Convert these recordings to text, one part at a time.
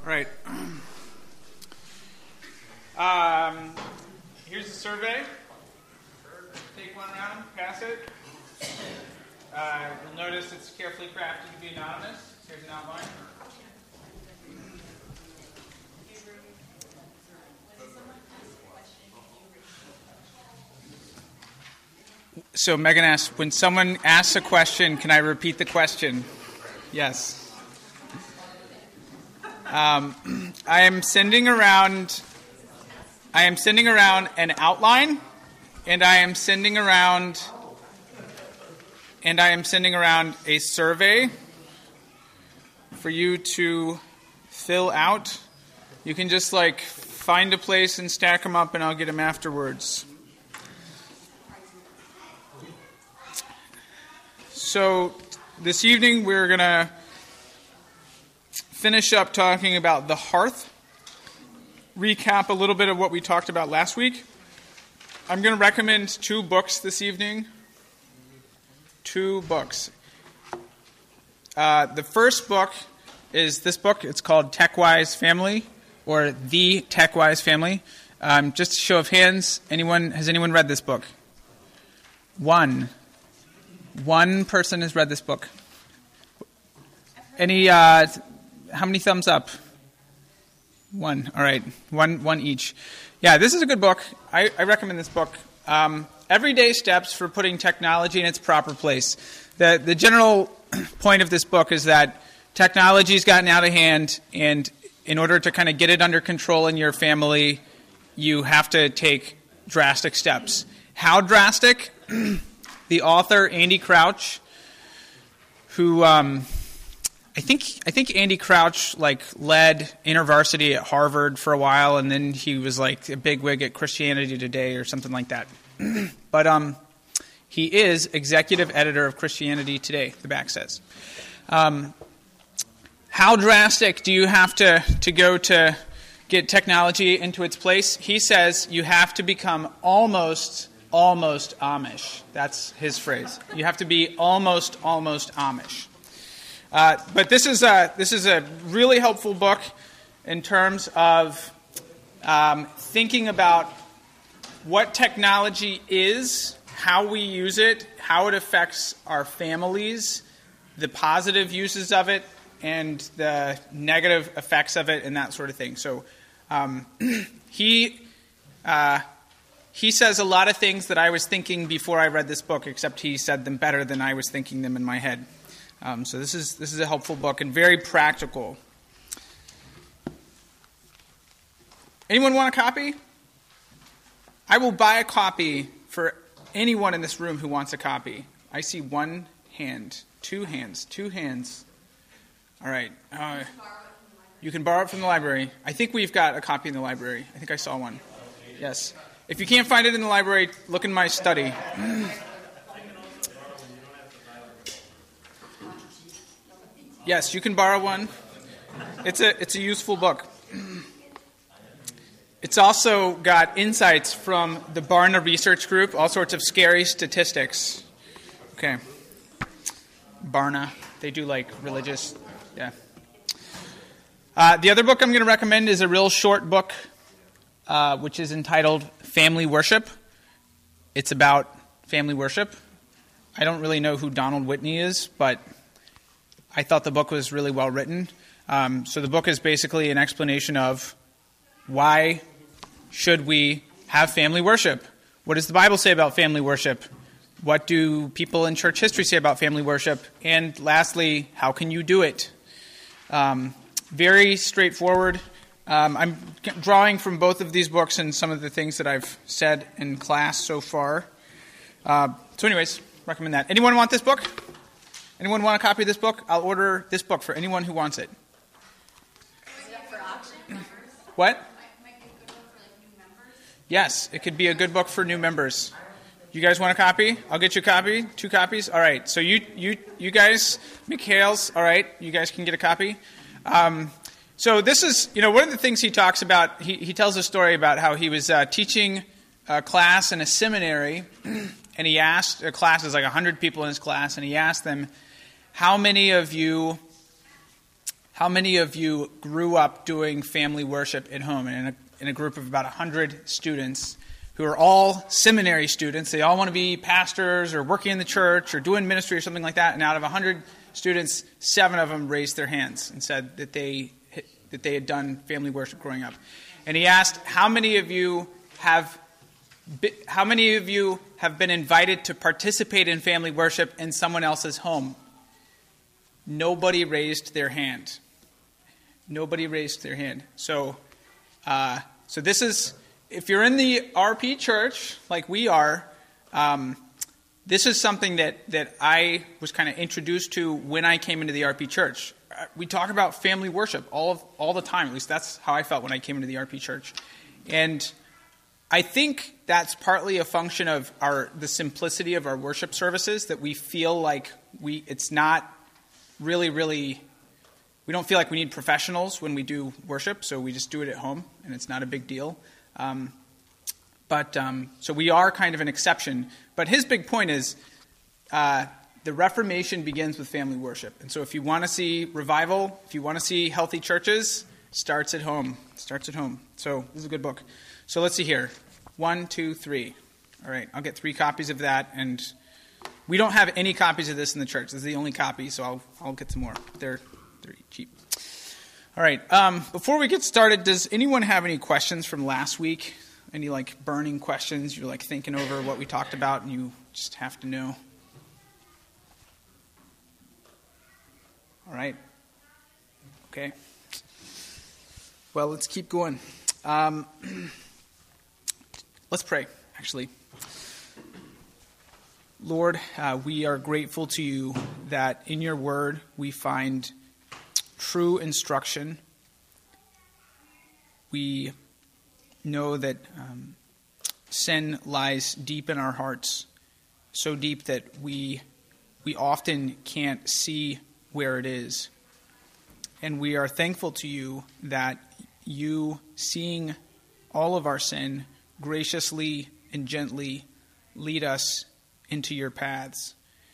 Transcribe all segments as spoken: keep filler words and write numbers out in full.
right. Um, here's the survey. Take one round, pass it. Uh, you'll notice it's carefully crafted to be anonymous. Here's an outline. So Megan asked, when someone asks a question, can I repeat the question? Yes. Um, I am sending around. I am sending around an outline, and I am sending around, and I am sending around a survey for you to fill out. You can just like find a place and stack them up, and I'll get them afterwards. So this evening we're going to finish up talking about the hearth, recap a little bit of what we talked about last week. I'm going to recommend two books this evening. Two books. Uh, the first book is this book. It's called TechWise Family, or The TechWise Family. Um, just a show of hands, anyone has anyone read this book? One. One person has read this book. Any? Uh, how many thumbs up? One. All right. One. One each. Yeah, this is a good book. I, I recommend this book. Um, Everyday Steps for Putting Technology in Its Proper Place. The the general point of this book is that technology's gotten out of hand, and in order to kind of get it under control in your family, you have to take drastic steps. How drastic? The author, Andy Crouch, who um, I think I think Andy Crouch like led InterVarsity at Harvard for a while, and then he was like a bigwig at Christianity Today or something like that. But um, he is executive editor of Christianity Today, the back says. Um, how drastic do you have to, to go to get technology into its place? He says you have to become almost... Almost Amish. That's his phrase. You have to be almost, almost Amish. Uh, but this is a this is a really helpful book in terms of um, thinking about what technology is, how we use it, how it affects our families, the positive uses of it, and the negative effects of it, and that sort of thing. So um, he. Uh, He says a lot of things that I was thinking before I read this book, except he said them better than I was thinking them in my head. Um, so this is this is a helpful book and very practical. Anyone want a copy? I will buy a copy for anyone in this room who wants a copy. I see one hand, two hands, two hands. All right. Uh, you can borrow it from the library. I think we've got a copy in the library. I think I saw one. Yes. If you can't find it in the library, look in my study. Yes, you can borrow one. It's a it's a useful book. It's also got insights from the Barna Research Group, all sorts of scary statistics. Okay. Barna, they do like religious, yeah. Uh, the other book I'm going to recommend is a real short book, uh, which is entitled Family Worship. It's about family worship. I don't really know who Donald Whitney is, but I thought the book was really well written. Um, so the book is basically an explanation of why should we have family worship? What does the Bible say about family worship? What do people in church history say about family worship? And lastly, how can you do it? Um, very straightforward. Um, I'm drawing from both of these books and some of the things that I've said in class so far. Uh, so anyways, recommend that. Anyone want this book? Anyone want a copy of this book? I'll order this book for anyone who wants it. Is it for auction? What? Might be a good book for like new members. Yes, it could be a good book for new members. You guys want a copy? I'll get you a copy. Two copies? All right. So you you you guys, Mikhail's, all right. You guys can get a copy. Um, so this is, you know, one of the things he talks about, he, he tells a story about how he was uh, teaching a class in a seminary, and he asked, a class is like one hundred people in his class, and he asked them, how many of you How many of you grew up doing family worship at home? And in a, in a group of about one hundred students who are all seminary students, they all want to be pastors or working in the church or doing ministry or something like that. And out of one hundred students, seven of them raised their hands and said that they that they had done family worship growing up. And he asked, how many of you have be, how many of you have been invited to participate in family worship in someone else's home? Nobody raised their hand. Nobody raised their hand. So, uh, so this is, if you're in the R P church, like we are, um, this is something that, that I was kind of introduced to when I came into the R P church. We talk about family worship all of, all the time. At least that's how I felt when I came into the R P church. And I think that's partly a function of our the simplicity of our worship services, that we feel like we it's not really, really, we don't feel like we need professionals when we do worship, so we just do it at home, and it's not a big deal. Um, but um, so we are kind of an exception. But his big point is uh, the Reformation begins with family worship. And so if you want to see revival, if you want to see healthy churches, starts at home. Starts at home. So this is a good book. So let's see here. One, two, three. All right, I'll get three copies of that. And we don't have any copies of this in the church. This is the only copy, so I'll I'll get some more. They're they're cheap. All right. Um, before we get started, does anyone have any questions from last week? Any like burning questions? You're like thinking over what we talked about, and you just have to know. All right. Okay. Well, let's keep going. Um, let's pray, actually. Lord, uh, we are grateful to you that in your word we find true instruction. We know that um, sin lies deep in our hearts, so deep that we we often can't see where it is. And we are thankful to you that you, seeing all of our sin, graciously and gently lead us into your paths,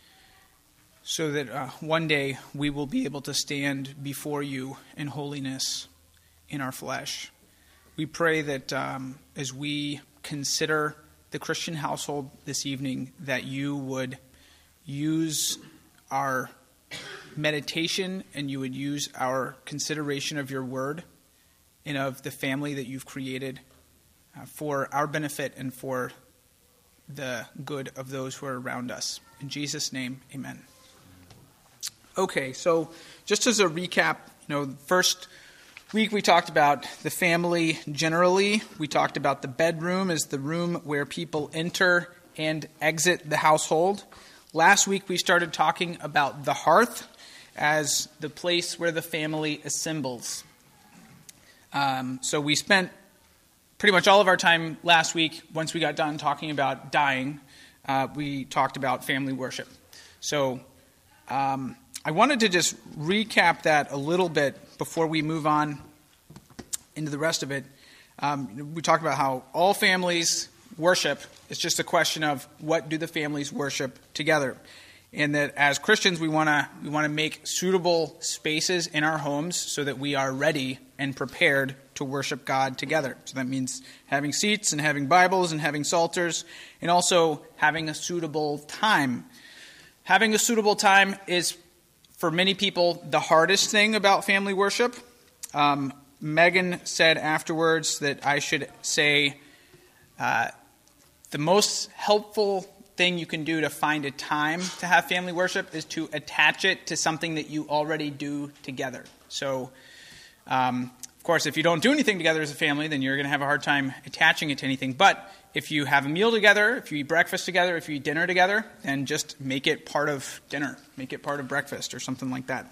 so that uh, one day we will be able to stand before you in holiness in our flesh. We pray that um, as we consider the Christian household this evening, that you would use our meditation and you would use our consideration of your word and of the family that you've created uh, for our benefit and for the good of those who are around us. In Jesus' name, amen. Okay, so just as a recap, you know, the first week we talked about the family generally. We talked about the bedroom as the room where people enter and exit the household. Last week we started talking about the hearth as the place where the family assembles. Um, so we spent pretty much all of our time last week, once we got done talking about dying, uh, we talked about family worship. So um, I wanted to just recap that a little bit before we move on into the rest of it. Um, we talked about how all families worship. It's just a question of what do the families worship together. And that as Christians, we want to we want to make suitable spaces in our homes so that we are ready and prepared to worship God together. So that means having seats and having Bibles and having psalters, and also having a suitable time. Having a suitable time is, for many people, the hardest thing about family worship. Um, Megan said afterwards that I should say uh, the most helpful thing you can do to find a time to have family worship is to attach it to something that you already do together. So, um, of course, if you don't do anything together as a family, then you're going to have a hard time attaching it to anything. But if you have a meal together, if you eat breakfast together, if you eat dinner together, then just make it part of dinner. Make it part of breakfast or something like that.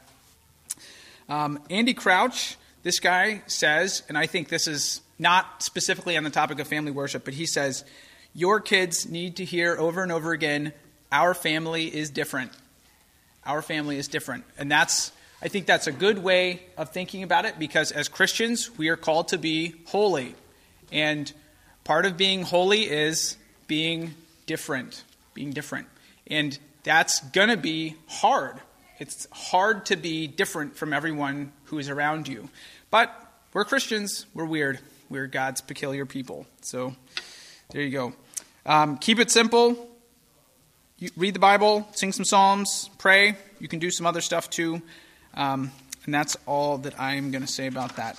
Um, Andy Crouch, this guy says, and I think this is not specifically on the topic of family worship, but he says, your kids need to hear over and over again, our family is different. Our family is different. And that's, I think that's a good way of thinking about it, because as Christians, we are called to be holy. And part of being holy is being different, being different. And that's going to be hard. It's hard to be different from everyone who is around you. But we're Christians. We're weird. We're God's peculiar people. So there you go. Um, keep it simple. You read the Bible, sing some psalms, pray. You can do some other stuff too. Um, and that's all that I'm going to say about that.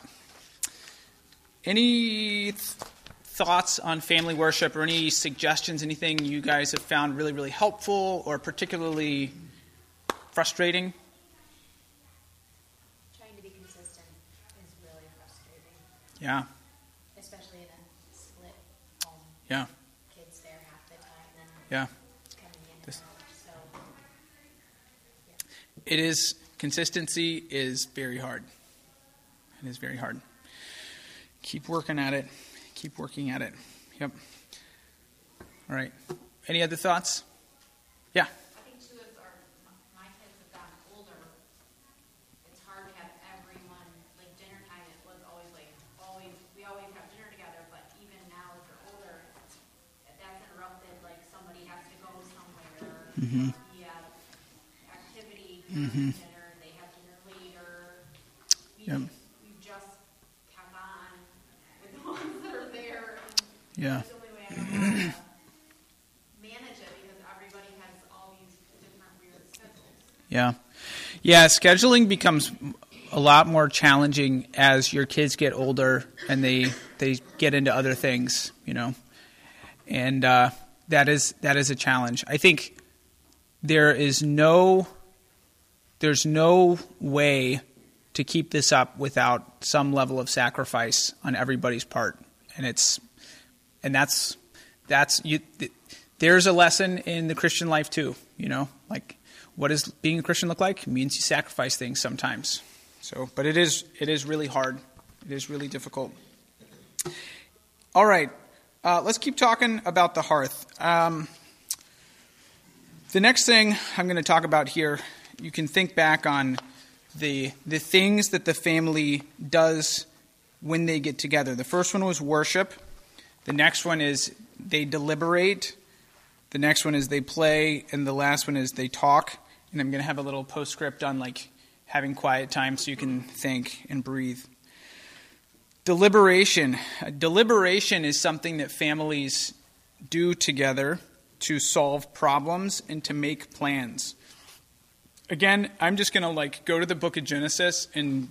Any th- thoughts on family worship or any suggestions, anything you guys have found really, really helpful or particularly frustrating? Trying to be consistent is really frustrating. Yeah. Especially in a split home. Yeah. Kids there half the time, then Yeah. coming in and This- out. So, yeah. It is, consistency is very hard. It is very hard. Keep working at it. Keep working at it. Yep. All right. Any other thoughts? Yeah. I think too, as our my kids have gotten older, it's hard to have everyone like dinner time. It was always like always we always have dinner together, but even now as they're older, that's interrupted. Like somebody has to go somewhere. Mm-hmm. We have activity during dinner. They have dinner later. We Yep. we've just kept on with the ones that are there. And Yeah. that's the only way I know how to manage it because everybody has all these different weird schedules. Yeah. Yeah, scheduling becomes a lot more challenging as your kids get older and they they get into other things, you know. And uh, that is that is a challenge. I think there is no there's no way to keep this up without some level of sacrifice on everybody's part. And it's and that's that's you there's a lesson in the Christian life too, you know, like what does being a Christian look like? It means you sacrifice things sometimes. So, but it is it is really hard. It is really difficult. All right, uh, let's keep talking about the hearth. Um, the next thing I'm going to talk about here, you can think back on the the things that the family does when they get together. The first one was worship. The next one is they deliberate. The next one is they play, and the last one is they talk. And I'm going to have a little postscript on like having quiet time so you can think and breathe. Deliberation. Deliberation is something that families do together to solve problems and to make plans. Again, I'm just going to like go to the book of Genesis and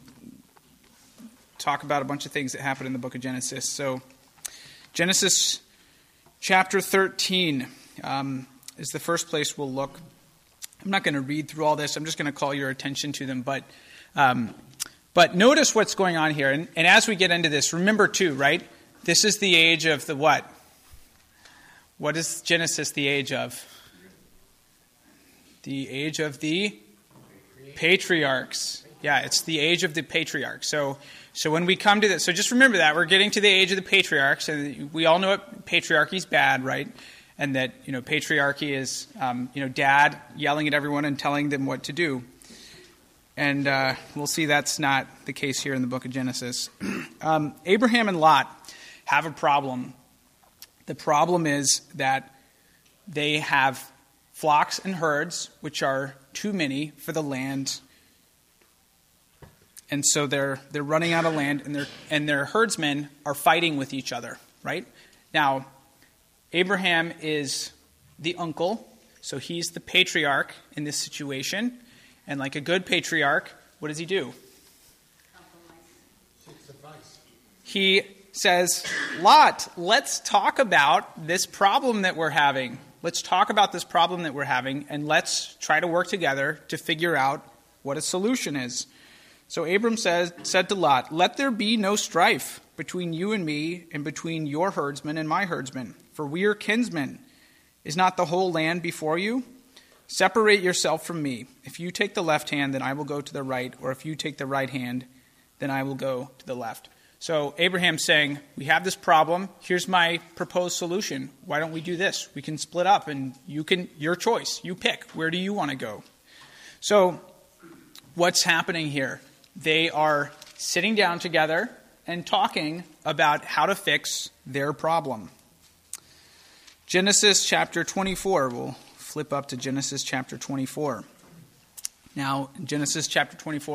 talk about a bunch of things that happen in the book of Genesis. So Genesis chapter thirteen um, is the first place we'll look. I'm not going to read through all this. I'm just going to call your attention to them. But um, but notice what's going on here. And, and as we get into this, remember too, right? This is the age of the what? What is Genesis the age of? The age of the patriarchs. Yeah, it's the age of the patriarchs. So so when we come to this, so just remember that. We're getting to the age of the patriarchs. And we all know what patriarchy is bad, right? And that, you know, patriarchy is, um, you know, dad yelling at everyone and telling them what to do. And uh, we'll see that's not the case here in the book of Genesis. um, Abraham and Lot have a problem. The problem is that they have flocks and herds, which are too many for the land. And so they're they're running out of land, and their and their herdsmen are fighting with each other, right? Now, Abraham is the uncle, so he's the patriarch in this situation. And like a good patriarch, what does he do? Compromise. He says, Lot, let's talk about this problem that we're having. Let's talk about this problem that we're having, and let's try to work together to figure out what a solution is. So Abram says, said to Lot, let there be no strife between you and me, and between your herdsmen and my herdsmen, for we are kinsmen. Is not the whole land before you? Separate yourself from me. If you take the left hand, then I will go to the right, or if you take the right hand, then I will go to the left. So Abraham's saying, we have this problem. Here's my proposed solution. Why don't we do this? We can split up, and you can, your choice. You pick. Where do you want to go? So what's happening here? They are sitting down together and talking about how to fix their problem. Genesis chapter twenty-four. We'll flip up to Genesis chapter twenty-four. Now, in Genesis chapter twenty-four,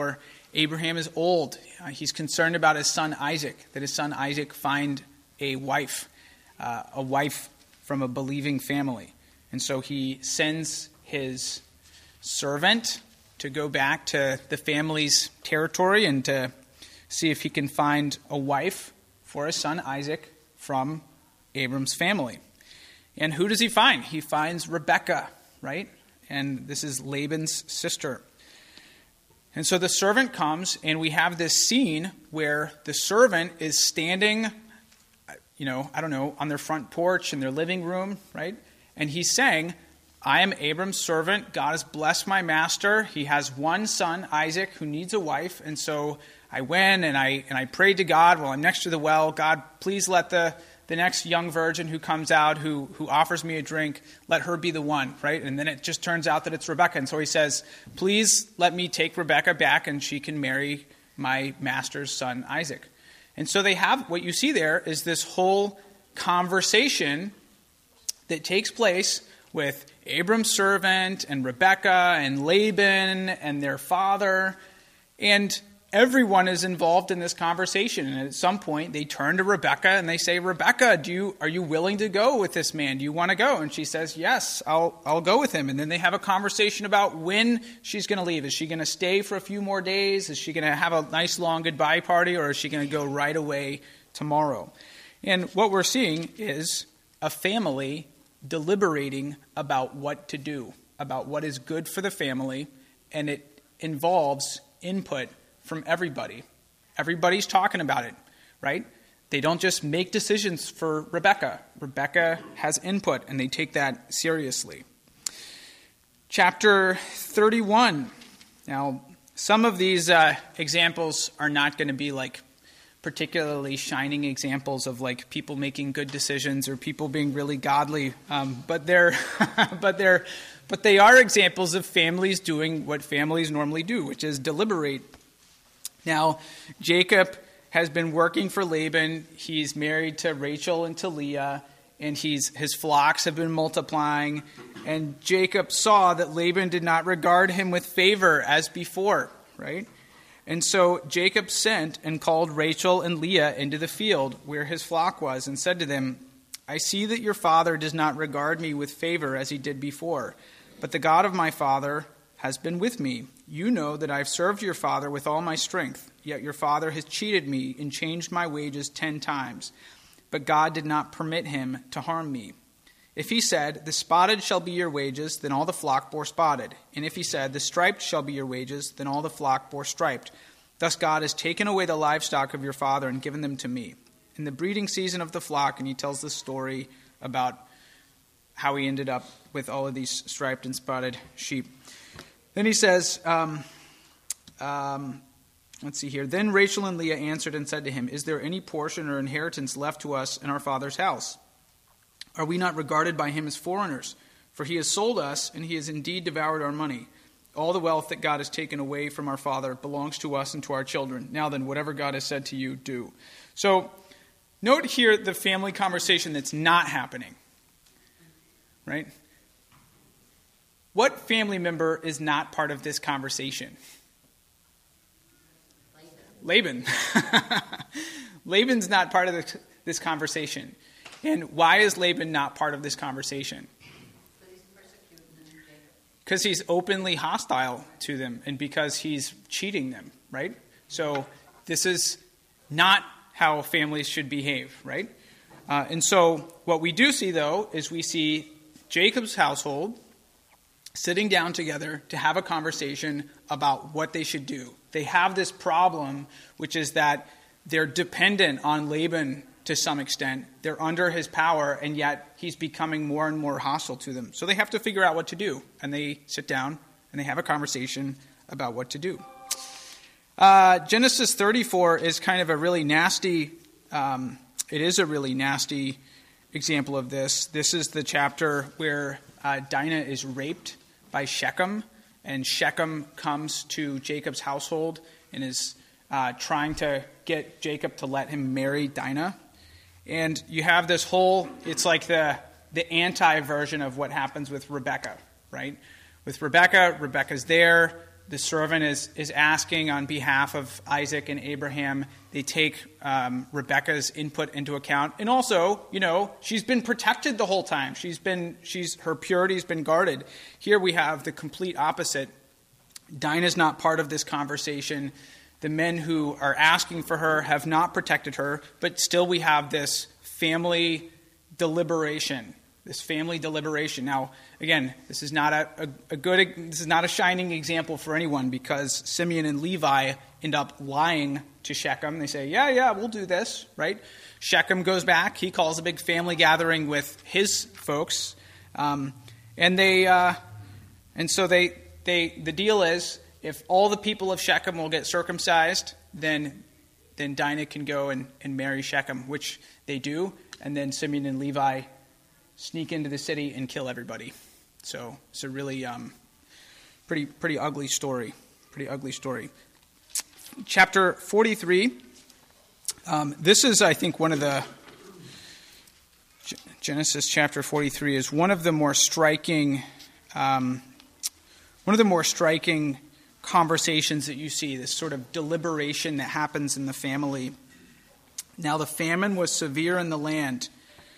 Abraham is old. Uh, he's concerned about his son Isaac, that his son Isaac find a wife, uh, a wife from a believing family. And so he sends his servant to go back to the family's territory and to see if he can find a wife for his son Isaac from Abram's family. And who does he find? He finds Rebekah, right? And this is Laban's sister. And so the servant comes, and we have this scene where the servant is standing, you know, I don't know, on their front porch in their living room, right? And he's saying, I am Abram's servant. God has blessed my master. He has one son, Isaac, who needs a wife. And so I went and I and I prayed to God while I'm next to the well. God, please let the, the next young virgin who comes out, who, who offers me a drink, let her be the one, right? And then it just turns out that it's Rebekah. And so he says, please let me take Rebekah back and she can marry my master's son, Isaac. And so they have, what you see there is this whole conversation that takes place with Abram's servant and Rebekah and Laban and their father. And everyone is involved in this conversation. And at some point, they turn to Rebekah and they say, Rebekah, do you, are you willing to go with this man? Do you want to go? And she says, yes, I'll, I'll go with him. And then they have a conversation about when she's going to leave. Is she going to stay for a few more days? Is she going to have a nice long goodbye party? Or is she going to go right away tomorrow? And what we're seeing is a family deliberating about what to do, about what is good for the family, and it involves input from everybody. Everybody's talking about it, right? They don't just make decisions for Rebekah. Rebekah has input, and they take that seriously. Chapter thirty-one. Now, some of these uh, examples are not going to be like particularly shining examples of like people making good decisions or people being really godly, um, but they're, but they're, but they are examples of families doing what families normally do, which is deliberate. Now, Jacob has been working for Laban. He's married to Rachel and to Leah, and he's his flocks have been multiplying. And Jacob saw that Laban did not regard him with favor as before, right? And so Jacob sent and called Rachel and Leah into the field where his flock was and said to them, I see that your father does not regard me with favor as he did before, but the God of my father has been with me. You know that I have served your father with all my strength, yet your father has cheated me and changed my wages ten times. But God did not permit him to harm me. If he said, the spotted shall be your wages, then all the flock bore spotted. And if he said, the striped shall be your wages, then all the flock bore striped. Thus God has taken away the livestock of your father and given them to me. In the breeding season of the flock, and he tells the story about how he ended up with all of these striped and spotted sheep. Then he says, um, um, let's see here. Then Rachel and Leah answered and said to him, is there any portion or inheritance left to us in our father's house? Are we not regarded by him as foreigners? For he has sold us, and he has indeed devoured our money. All the wealth that God has taken away from our father belongs to us and to our children. Now then, whatever God has said to you, do. So, note here the family conversation that's not happening. Right? What family member is not part of this conversation? Laban. Laban. Laban's not part of the, this conversation. And why is Laban not part of this conversation? Because he's openly hostile to them and because he's cheating them, right? So this is not how families should behave, right? Uh, and so what we do see, though, is we see Jacob's household sitting down together to have a conversation about what they should do. They have this problem, which is that they're dependent on Laban to some extent. They're under his power, and yet he's becoming more and more hostile to them. So they have to figure out what to do. And they sit down and they have a conversation about what to do. Uh, Genesis thirty-four is kind of a really nasty, um, it is a really nasty example of this. This is the chapter where uh, Dinah is raped by Shechem, and Shechem comes to Jacob's household and is uh, trying to get Jacob to let him marry Dinah. And you have this whole, it's like the the anti-version of what happens with Rebekah, right? With Rebekah, Rebekah's there. the servant is, is asking on behalf of Isaac and Abraham. They take um, Rebekah's input into account. And also, you know, she's been protected the whole time. She's been, she's, her purity's been guarded. Here we have the complete opposite. Dinah's not part of this conversation. The men who are asking for her have not protected her, but still we have this family deliberation. This family deliberation. Now, again, this is not a, a, a good, this is not a shining example for anyone, because Simeon and Levi end up lying to Shechem. They say, yeah, yeah, we'll do this, right? Shechem goes back. He calls a big family gathering with his folks. Um, and they, uh, and so they, they, the deal is, if all the people of Shechem will get circumcised, then, then Dinah can go and, and marry Shechem, which they do. And then Simeon and Levi sneak into the city and kill everybody. So it's a really um, pretty pretty ugly story. Pretty ugly story. Chapter forty-three. Um, this is, I think, one of the Genesis chapter forty-three is one of the more striking, um, one of the more striking conversations that you see. This sort of deliberation that happens in the family. Now the famine was severe in the land.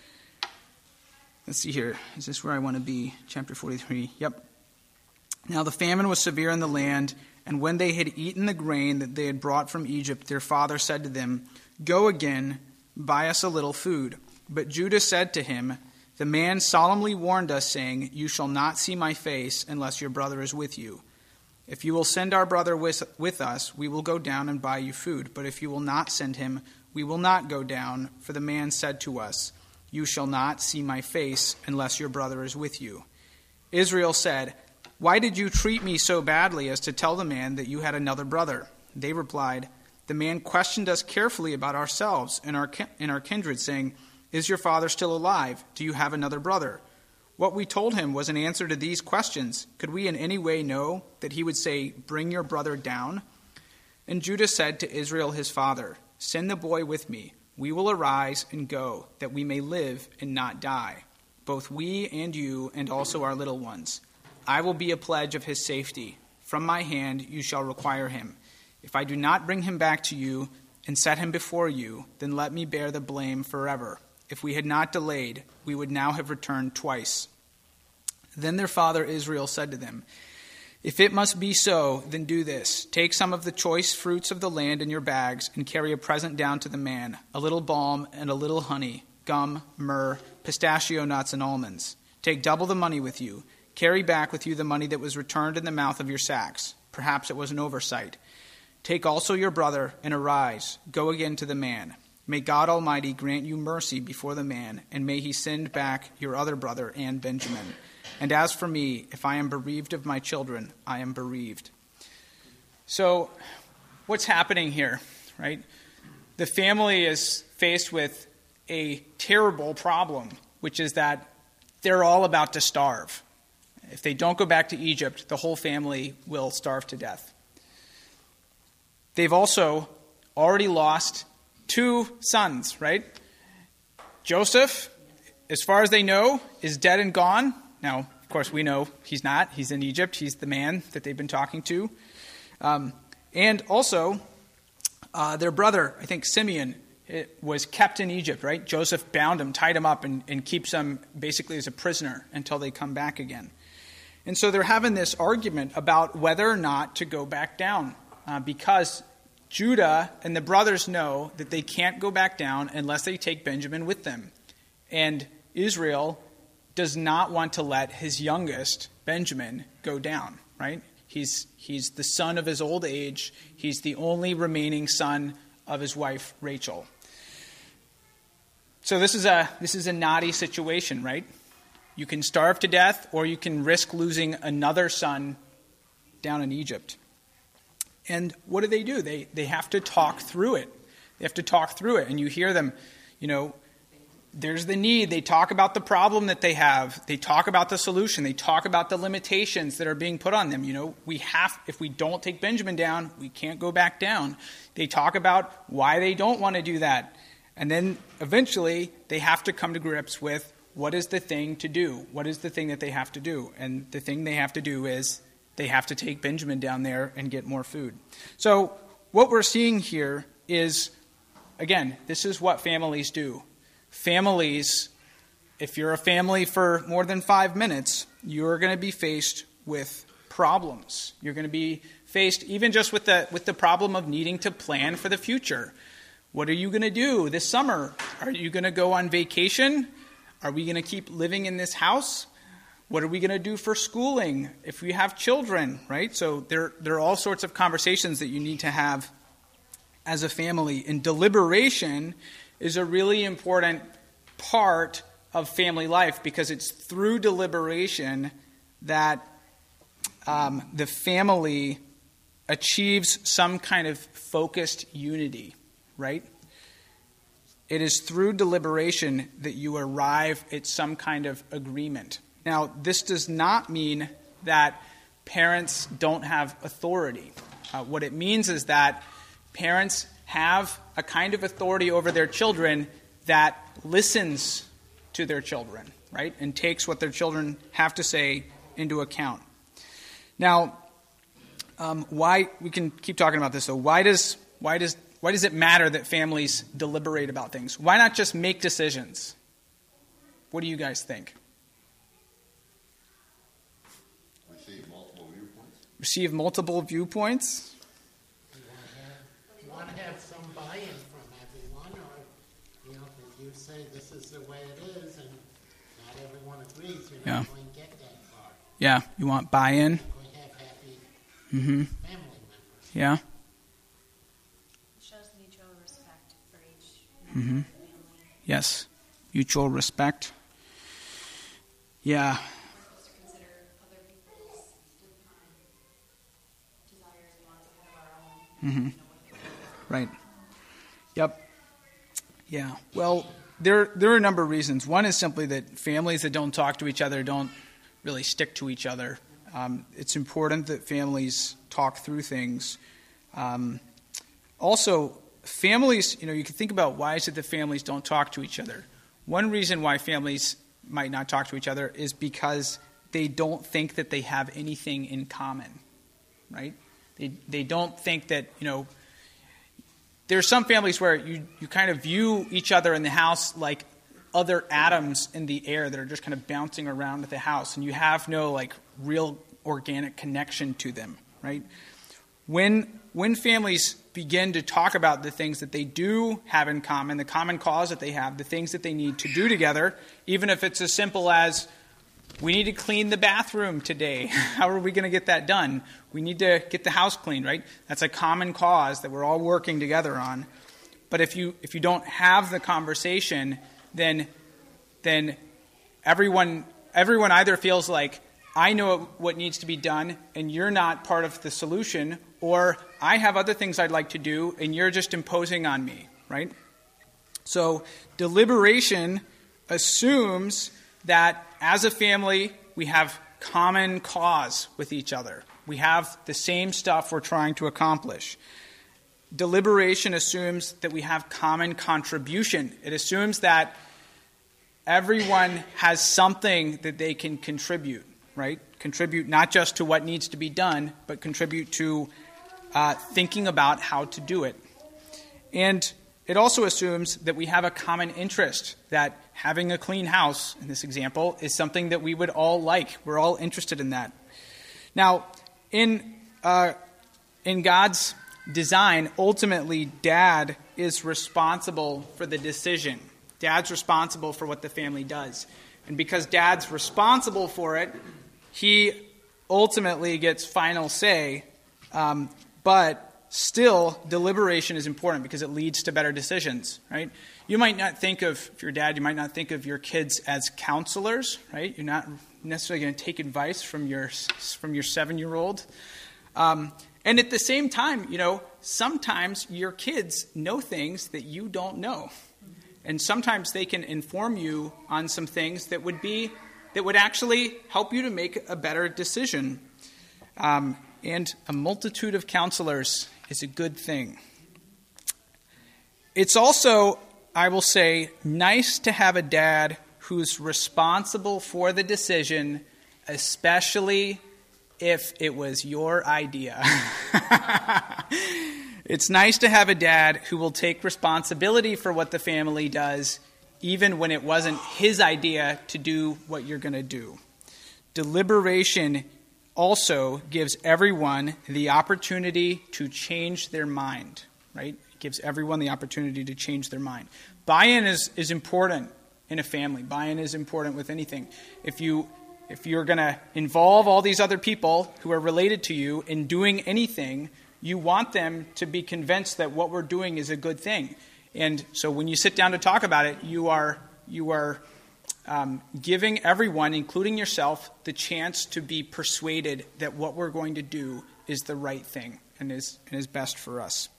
Let's see here. Is this where I want to be? Chapter forty-three. Yep. Now the famine was severe in the land, and when they had eaten the grain that they had brought from Egypt, their father said to them, "Go again, buy us a little food." But Judah said to him, "The man solemnly warned us, saying, 'You shall not see my face unless your brother is with you.' If you will send our brother with, with us, we will go down and buy you food. But if you will not send him, we will not go down. For the man said to us, 'You shall not see my face unless your brother is with you.' Israel said, 'Why did you treat me so badly as to tell the man that you had another brother?' They replied, 'The man questioned us carefully about ourselves and our, and our kindred, saying, "Is your father still alive? Do you have another brother?" What we told him was an answer to these questions. Could we in any way know that he would say, "Bring your brother down"?' And Judah said to Israel his father, 'Send the boy with me. We will arise and go, that we may live and not die, both we and you and also our little ones. I will be a pledge of his safety. From my hand you shall require him. If I do not bring him back to you and set him before you, then let me bear the blame forever. If we had not delayed, we would now have returned twice.' Then their father Israel said to them, 'If it must be so, then do this. Take some of the choice fruits of the land in your bags and carry a present down to the man, a little balm and a little honey, gum, myrrh, pistachio nuts, and almonds. Take double the money with you. Carry back with you the money that was returned in the mouth of your sacks. Perhaps it was an oversight. Take also your brother and arise. Go again to the man. May God Almighty grant you mercy before the man, and may he send back your other brother and Benjamin. And as for me, if I am bereaved of my children, I am bereaved.'" So what's happening here, right? The family is faced with a terrible problem, which is that they're all about to starve. If they don't go back to Egypt, the whole family will starve to death. They've also already lost two sons, right? Joseph, as far as they know, is dead and gone. Now, of course, we know he's not. He's in Egypt. He's the man that they've been talking to. Um, and also, uh, their brother, I think Simeon, it was kept in Egypt, right? Joseph bound him, tied him up, and, and keeps him basically as a prisoner until they come back again. And so they're having this argument about whether or not to go back down, uh, because Judah and the brothers know that they can't go back down unless they take Benjamin with them. And Israel does not want to let his youngest, Benjamin, go down, right? He's he's the son of his old age. He's the only remaining son of his wife, Rachel. So this is a this is a knotty situation, right? You can starve to death, or you can risk losing another son down in Egypt. And what do they do? They they have to talk through it. They have to talk through it. And you hear them, you know, there's the need. They talk about the problem that they have. They talk about the solution. They talk about the limitations that are being put on them. You know, we have, if we don't take Benjamin down, we can't go back down. They talk about why they don't want to do that. And then eventually they have to come to grips with what is the thing to do? What is the thing that they have to do? And the thing they have to do is they have to take Benjamin down there and get more food. So what we're seeing here is, again, this is what families do. Families, if you're a family for more than five minutes, you're going to be faced with problems. You're going to be faced even just with the with the problem of needing to plan for the future. What are you going to do this summer? Are you going to go on vacation? Are we going to keep living in this house? What are we going to do for schooling if we have children, right? So there, there are all sorts of conversations that you need to have as a family. And deliberation is a really important part of family life because it's through deliberation that um, the family achieves some kind of focused unity, right? It is through deliberation that you arrive at some kind of agreement. Now, this does not mean that parents don't have authority. Uh, what it means is that parents have a kind of authority over their children that listens to their children, right? And takes what their children have to say into account. Now, um, why we can keep talking about this. So, why does why does why does it matter that families deliberate about things? Why not just make decisions? What do you guys think? Receive multiple viewpoints. Receive multiple viewpoints. You want to have some buy-in from everyone, or you know, if you say this is the way it is, and not everyone agrees, you're not Yeah. going to get that far. Yeah, you want buy-in. You're going to have happy Mm-hmm. family members. Yeah. It shows mutual respect for each Mm-hmm. member of the family. Yes. Mutual respect. Yeah. We're supposed to consider other people's um, desires and wants ahead of our own. Mm-hmm. You know, what they want. Right. Yep. Yeah. Well, there there are a number of reasons. One is simply that families that don't talk to each other don't really stick to each other. Um, it's important that families talk through things. Um, also, families, you know, you can think about why is it that families don't talk to each other. One reason why families might not talk to each other is because they don't think that they have anything in common, right? They they don't think that, you know, there are some families where you, you kind of view each other in the house like other atoms in the air that are just kind of bouncing around the house, and you have no like real organic connection to them, right? When when families begin to talk about the things that they do have in common, the common cause that they have, the things that they need to do together, even if it's as simple as we need to clean the bathroom today. How are we going to get that done? We need to get the house cleaned, right? That's a common cause that we're all working together on. But if you if you don't have the conversation, then then everyone everyone either feels like I know what needs to be done and you're not part of the solution, or I have other things I'd like to do and you're just imposing on me, right? So deliberation assumes that as a family we have common cause with each other. We have the same stuff we're trying to accomplish. Deliberation assumes that we have common contribution. It assumes that everyone has something that they can contribute, right? Contribute not just to what needs to be done, but contribute to uh, thinking about how to do it. And it also assumes that we have a common interest, that having a clean house, in this example, is something that we would all like. We're all interested in that. Now, in uh, in God's design, ultimately, Dad is responsible for the decision. Dad's responsible for what the family does. And because Dad's responsible for it, he ultimately gets final say. Um, but still, deliberation is important because it leads to better decisions, right? You might not think of, if you're a dad, you might not think of your kids as counselors, right? You're not necessarily going to take advice from your from your seven-year-old. Um, and at the same time, you know, sometimes your kids know things that you don't know. And sometimes they can inform you on some things that would be that would actually help you to make a better decision. Um, and a multitude of counselors is a good thing. It's also, I will say, nice to have a dad who's responsible for the decision, especially if it was your idea. It's nice to have a dad who will take responsibility for what the family does, even when it wasn't his idea to do what you're going to do. Deliberation also gives everyone the opportunity to change their mind, right? It gives everyone the opportunity to change their mind. Buy-in is, is important in a family. Buy-in is important with anything. If you if you're going to involve all these other people who are related to you in doing anything, you want them to be convinced that what we're doing is a good thing. And so when you sit down to talk about it, you are you are um, giving everyone, including yourself, the chance to be persuaded that what we're going to do is the right thing and is and is best for us.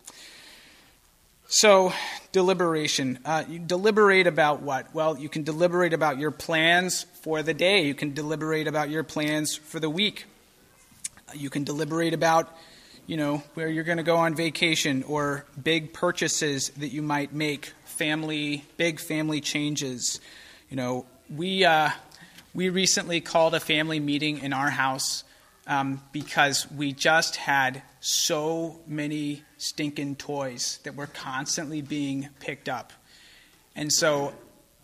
So, deliberation. Uh, you deliberate about what? Well, you can deliberate about your plans for the day. You can deliberate about your plans for the week. You can deliberate about, you know, where you're going to go on vacation or big purchases that you might make, family, big family changes. You know, we uh, we recently called a family meeting in our house um, because we just had so many stinking toys that were constantly being picked up. And so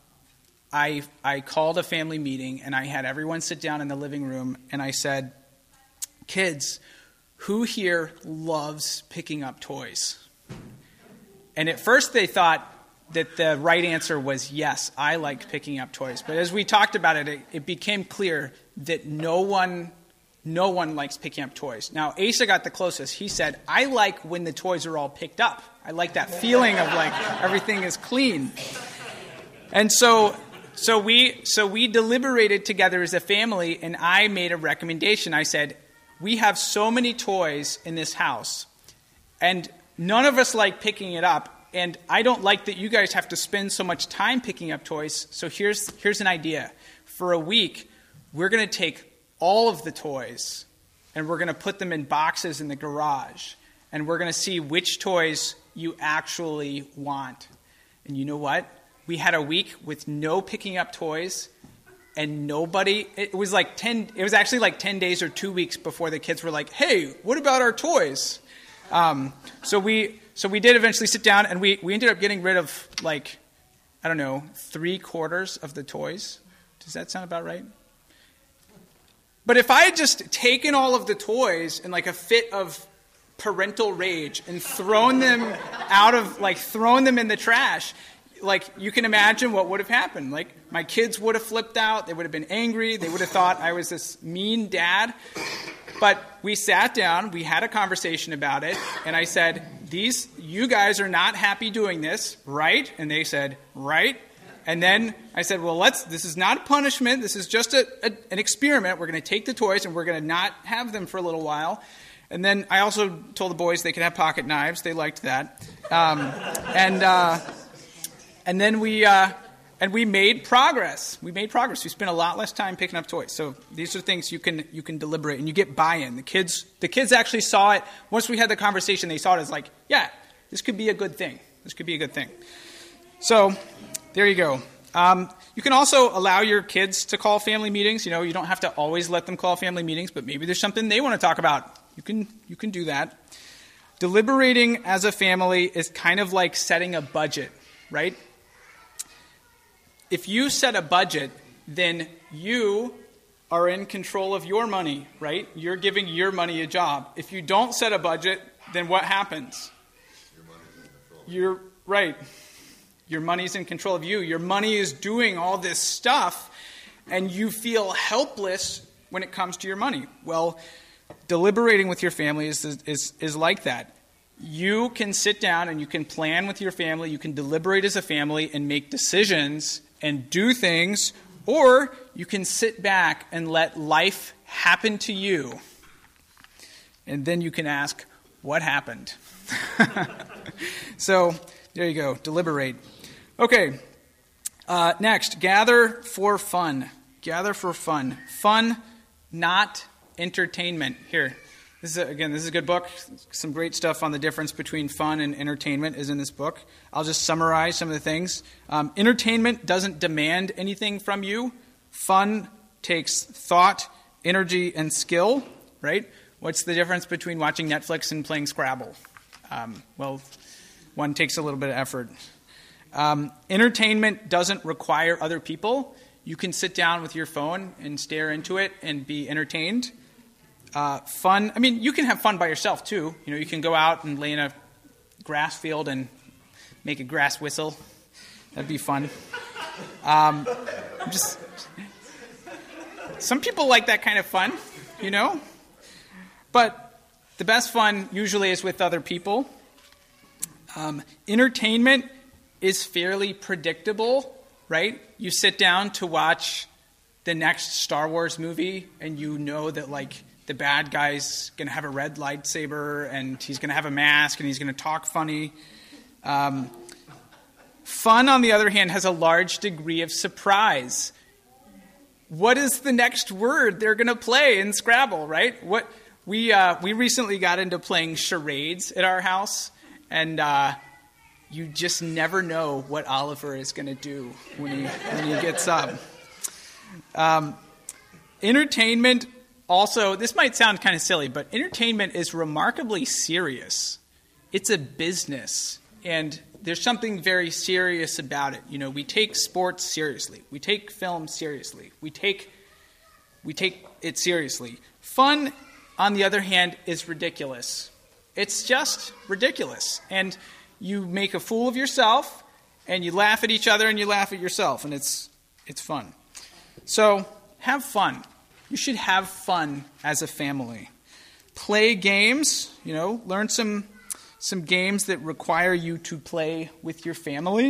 I I called a family meeting and I had everyone sit down in the living room and I said, kids, who here loves picking up toys? And at first they thought that the right answer was yes, I like picking up toys. But as we talked about it, it, it became clear that no one no one likes picking up toys. Now, Asa got the closest. He said, I like when the toys are all picked up. I like that feeling of like everything is clean. And so so we so we deliberated together as a family, and I made a recommendation. I said, we have so many toys in this house, and none of us like picking it up, and I don't like that you guys have to spend so much time picking up toys, so here's here's an idea. For a week, we're going to take all of the toys, and we're going to put them in boxes in the garage, and we're going to see which toys you actually want. And you know what? We had a week with no picking up toys, and nobody, it was like ten, it was actually like ten days or two weeks before the kids were like, hey, what about our toys? Um, so we so we did eventually sit down, and we, we ended up getting rid of like, I don't know, three quarters of the toys. Does that sound about right? But if I had just taken all of the toys in like a fit of parental rage and thrown them out of, like thrown them in the trash, like you can imagine what would have happened. Like my kids would have flipped out. They would have been angry. They would have thought I was this mean dad. But we sat down, we had a conversation about it, and I said, "These, you guys are not happy doing this, right?" And they said, "Right." And then I said, well, let's. This is not a punishment. This is just a, a, an experiment. We're going to take the toys and we're going to not have them for a little while. And then I also told the boys they could have pocket knives. They liked that. Um, and uh, and then we uh, and we made progress. We made progress. We spent a lot less time picking up toys. So these are things you can you can deliberate and you get buy-in. The kids the kids actually saw it. Once we had the conversation, they saw it as like, yeah, this could be a good thing. This could be a good thing. So. There you go. Um, you can also allow your kids to call family meetings. You know, you don't have to always let them call family meetings, but maybe there's something they want to talk about. You can you can do that. Deliberating as a family is kind of like setting a budget, right? If you set a budget, then you are in control of your money, right? You're giving your money a job. If you don't set a budget, then what happens? Your money's in control. You're right. Your money's in control of you. Your money is doing all this stuff, and you feel helpless when it comes to your money. Well, deliberating with your family is, is, is like that. You can sit down and you can plan with your family. You can deliberate as a family and make decisions and do things, or you can sit back and let life happen to you. And then you can ask, what happened? So there you go. Deliberate. Okay, uh, next, gather for fun. Gather for fun. Fun, not entertainment. Here, this is a, again, this is a good book. Some great stuff on the difference between fun and entertainment is in this book. I'll just summarize some of the things. Um, entertainment doesn't demand anything from you. Fun takes thought, energy, and skill. right? What's the difference between watching Netflix and playing Scrabble? Um, well, one takes a little bit of effort. Um, entertainment doesn't require other people. You can sit down with your phone and stare into it and be entertained. Uh, fun, I mean, you can have fun by yourself too. You know, you can go out and lay in a grass field and make a grass whistle. That'd be fun. Um, just some people like that kind of fun, you know? But the best fun usually is with other people. Um, entertainment is fairly predictable, right? You sit down to watch the next Star Wars movie, and you know that, like, the bad guy's going to have a red lightsaber, and he's going to have a mask, and he's going to talk funny. Um, fun, on the other hand, has a large degree of surprise. What is the next word they're going to play in Scrabble, right? What we uh, we recently got into playing charades at our house, and uh, you just never know what Oliver is going to do when he when he gets up. Um, entertainment also, this might sound kind of silly, but entertainment is remarkably serious. It's a business, and there's something very serious about it. You know, we take sports seriously. We take film seriously. We take we take it seriously. Fun, on the other hand, is ridiculous. It's just ridiculous. And you make a fool of yourself, and you laugh at each other, and you laugh at yourself, and it's it's fun. So have fun. You should have fun as a family. Play games, you know, learn some some games that require you to play with your family.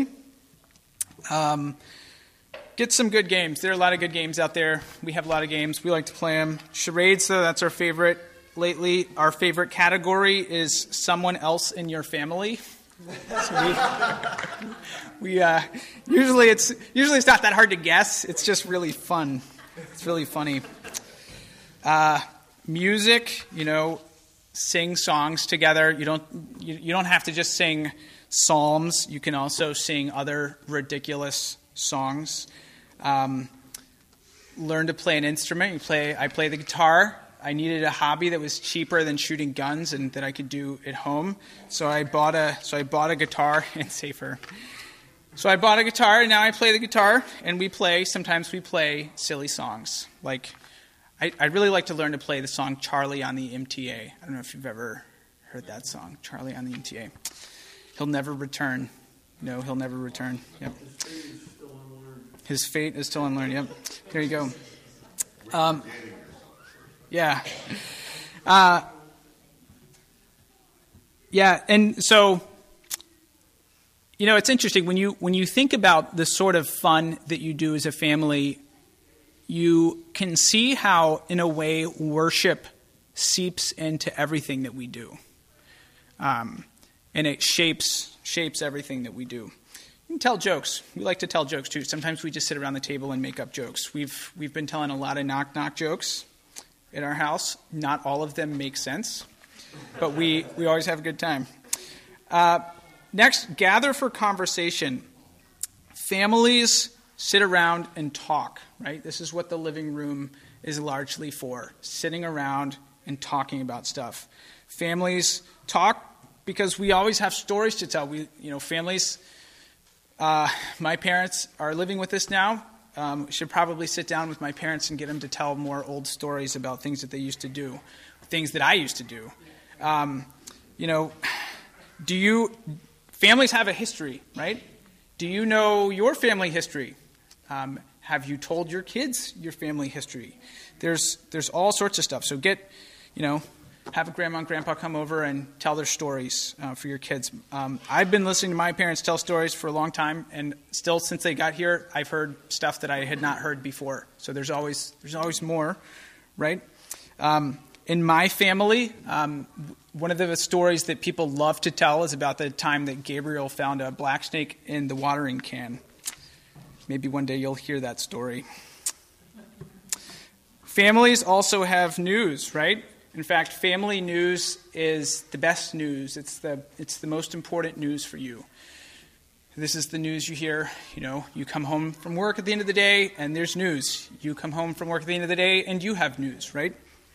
Um, get some good games. There are a lot of good games out there. We have a lot of games. We like to play them. Charades, though, that's our favorite lately. Our favorite category is someone else in your family. So we, we uh, usually it's usually it's not that hard to guess. It's just really fun. It's really funny. Uh, music, you know, sing songs together. You don't you, you don't have to just sing psalms. You can also sing other ridiculous songs. Um, learn to play an instrument. You play. I play the guitar. I needed a hobby that was cheaper than shooting guns and that I could do at home. So I bought a so I bought a guitar and safer. So I bought a guitar and now I play the guitar and we play. Sometimes we play silly songs. Like I, I'd really like to learn to play the song Charlie on the M T A. I don't know if you've ever heard that song, Charlie on the M T A. He'll never return. No, he'll never return. Yep. His fate is still unlearned. Yep. There you go. Um, yeah. Uh, yeah, and so, you know, it's interesting. When you when you think about the sort of fun that you do as a family, you can see how, in a way, worship seeps into everything that we do. Um, and it shapes shapes everything that we do. You can tell jokes. We like to tell jokes, too. Sometimes we just sit around the table and make up jokes. We've we've been telling a lot of knock-knock jokes in our house. Not all of them make sense, but we, we always have a good time. Uh, next, gather for conversation. Families sit around and talk, right? This is what the living room is largely for, sitting around and talking about stuff. Families talk because we always have stories to tell. We, you know, families, uh, my parents are living with us now. Um, should probably sit down with my parents and get them to tell more old stories about things that they used to do, things that I used to do. Um, you know, do you, families have a history, right? Do you know your family history? Um, have you told your kids your family history? There's there's all sorts of stuff. So get, you know, have a grandma and grandpa come over and tell their stories uh, for your kids. Um, I've been listening to my parents tell stories for a long time, and still since they got here, I've heard stuff that I had not heard before. So there's always there's always more, right? Um, in my family, um, one of the stories that people love to tell is about the time that Gabriel found a black snake in the watering can. Maybe one day you'll hear that story. Families also have news, right? In fact, family news is the best news. It's the it's the most important news for you. This is the news you hear. You know, you come home from work at the end of the day, and there's news. You come home from work at the end of the day, and you have news, right?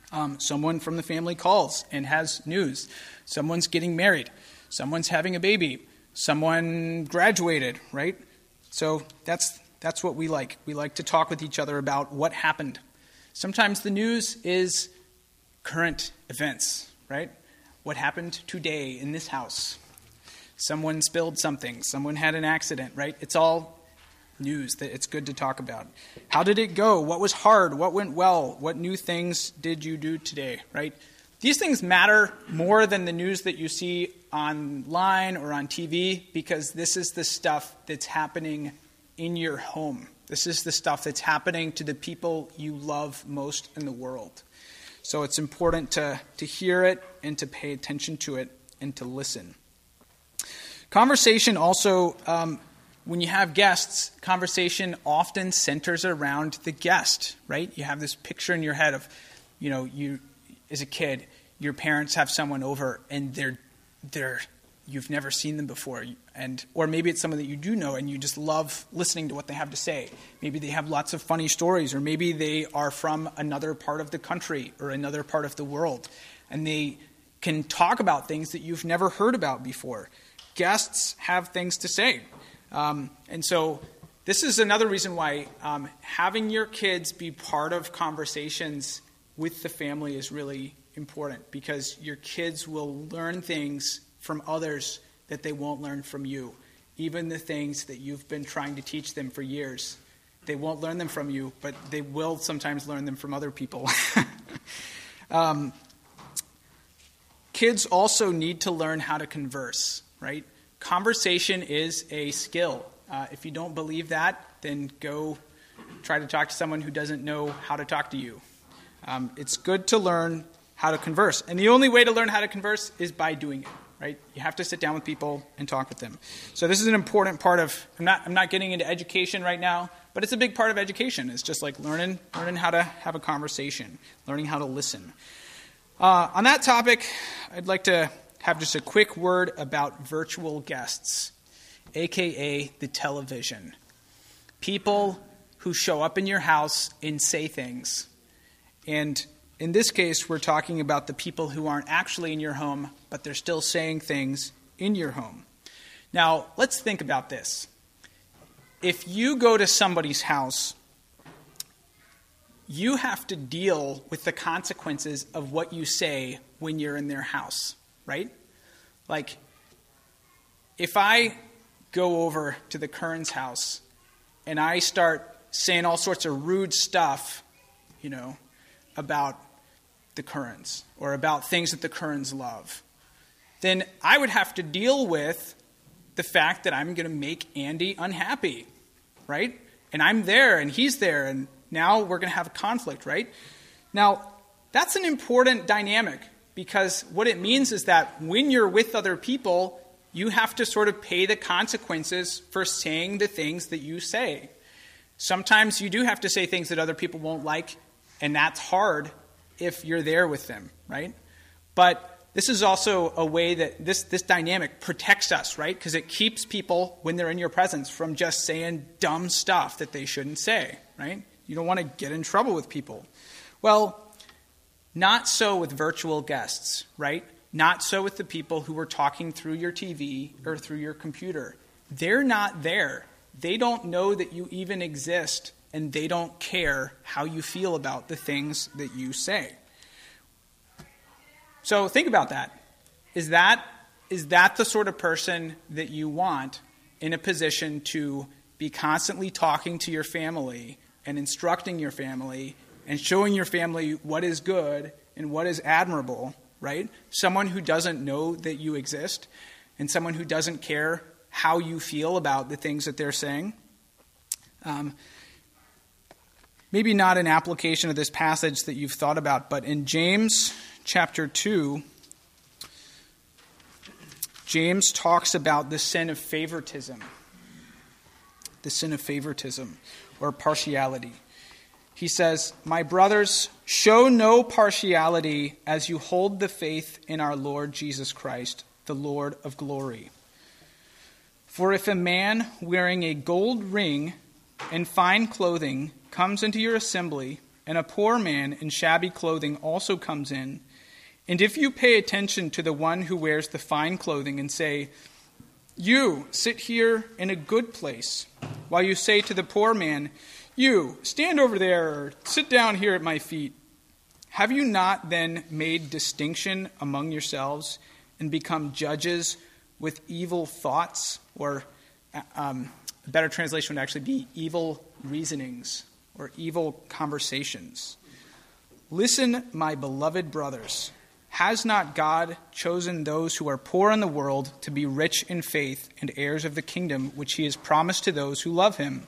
Um, someone from the family calls and has news. Someone's getting married. Someone's having a baby. Someone graduated, right? So that's that's what we like. We like to talk with each other about what happened. Sometimes the news is current events, right? What happened today in this house? Someone spilled something. Someone had an accident, right? It's all news that it's good to talk about. How did it go? What was hard? What went well? What new things did you do today, right? These things matter more than the news that you see online or on T V, because this is the stuff that's happening in your home. This is the stuff that's happening to the people you love most in the world. So it's important to, to hear it and to pay attention to it and to listen. Conversation also, um, when you have guests, conversation often centers around the guest, right? You have this picture in your head of, you know, you as a kid, your parents have someone over and they're they're you've never seen them before, and or maybe it's someone that you do know and you just love listening to what they have to say. Maybe they have lots of funny stories, or maybe they are from another part of the country or another part of the world, and they can talk about things that you've never heard about before. Guests have things to say. Um, and so this is another reason why um, having your kids be part of conversations with the family is really important, because your kids will learn things from others that they won't learn from you. Even the things that you've been trying to teach them for years. They won't learn them from you, but they will sometimes learn them from other people. um, kids also need to learn how to converse, right? Conversation is a skill. Uh, if you don't believe that, then go try to talk to someone who doesn't know how to talk to you. Um, it's good to learn how to converse. And the only way to learn how to converse is by doing it, right? You have to sit down with people and talk with them. So this is an important part of, I'm not I'm not getting into education right now, but it's a big part of education. It's just like learning, learning how to have a conversation, learning how to listen. Uh, on that topic, I'd like to have just a quick word about virtual guests, a k a the television. People who show up in your house and say things. And in this case, we're talking about the people who aren't actually in your home, but they're still saying things in your home. Now, let's think about this. If you go to somebody's house, you have to deal with the consequences of what you say when you're in their house, right? Like, if I go over to the Kearns house and I start saying all sorts of rude stuff, you know, about the Kearns or about things that the Kearns love, then I would have to deal with the fact that I'm going to make Andy unhappy, right? And I'm there and he's there, and now we're going to have a conflict, right? Now, that's an important dynamic, because what it means is that when you're with other people, you have to sort of pay the consequences for saying the things that you say. Sometimes you do have to say things that other people won't like, and that's hard if you're there with them, right? But this is also a way that this, this dynamic protects us, right? Because it keeps people, when they're in your presence, from just saying dumb stuff that they shouldn't say, right? You don't want to get in trouble with people. Well, not so with virtual guests, right? Not so with the people who are talking through your T V or through your computer. They're not there. They don't know that you even exist, and they don't care how you feel about the things that you say. So think about that. Is that is that the sort of person that you want in a position to be constantly talking to your family and instructing your family and showing your family what is good and what is admirable, right? Someone who doesn't know that you exist, and someone who doesn't care how you feel about the things that they're saying. Um, maybe not an application of this passage that you've thought about, but in James chapter two, James talks about the sin of favoritism. The sin of favoritism or partiality. He says, "My brothers, show no partiality as you hold the faith in our Lord Jesus Christ, the Lord of glory. For if a man wearing a gold ring and fine clothing comes into your assembly, and a poor man in shabby clothing also comes in. And if you pay attention to the one who wears the fine clothing and say, 'You, sit here in a good place,' while you say to the poor man, 'You, stand over there, or sit down here at my feet,' have you not then made distinction among yourselves and become judges with evil thoughts?" Or um, a better translation would actually be evil reasonings or evil conversations. Listen, my beloved brothers. Has not God chosen those who are poor in the world to be rich in faith and heirs of the kingdom which he has promised to those who love him?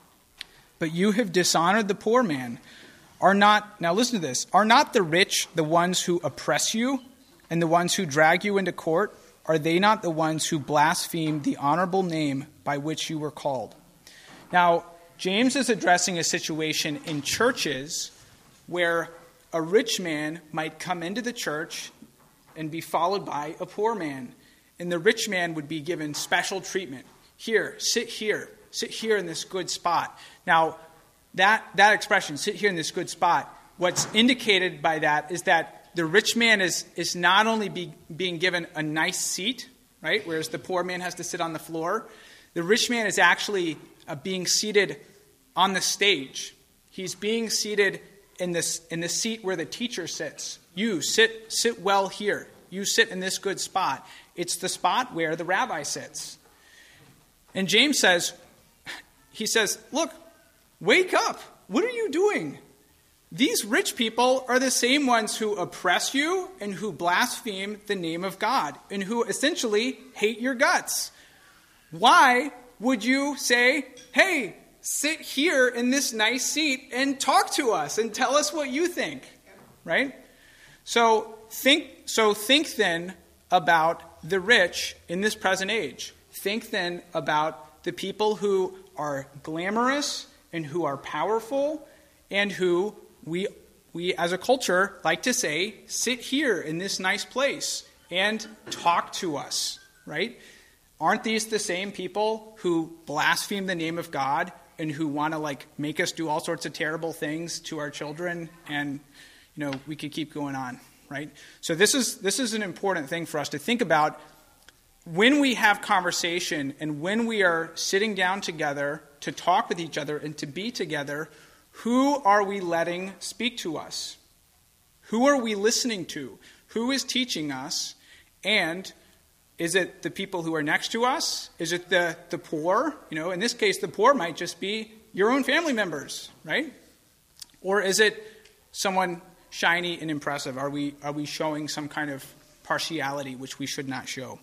But you have dishonored the poor man. Are not, now listen to this, are not the rich the ones who oppress you and the ones who drag you into court? Are they not the ones who blaspheme the honorable name by which you were called? Now, James is addressing a situation in churches where a rich man might come into the church and be followed by a poor man. And the rich man would be given special treatment. Here, sit here. Sit here in this good spot. Now, that, that expression, sit here in this good spot, what's indicated by that is that the rich man is, is not only be, being given a nice seat, right, whereas the poor man has to sit on the floor. The rich man is actually uh, being seated on the stage. He's being seated in this in the seat where the teacher sits. You sit sit well here. You sit in this good spot. It's the spot where the rabbi sits. And James says, he says, look, wake up. What are you doing? These rich people are the same ones who oppress you and who blaspheme the name of God and who essentially hate your guts. Why would you say, hey, sit here in this nice seat and talk to us and tell us what you think, right? So think, so think then about the rich in this present age. Think then about the people who are glamorous and who are powerful and who we, we as a culture like to say, sit here in this nice place and talk to us, right? Aren't these the same people who blaspheme the name of God and who want to like make us do all sorts of terrible things to our children? And, you know, we could keep going on, right? So this is this is an important thing for us to think about when we have conversation and when we are sitting down together to talk with each other and to be together. Who are we letting speak to us? Who are we listening to? Who is teaching us? And is it the people who are next to us? Is it the, the poor? You know, in this case, the poor might just be your own family members, right? Or is it someone shiny and impressive? Are we are we showing some kind of partiality which we should not show?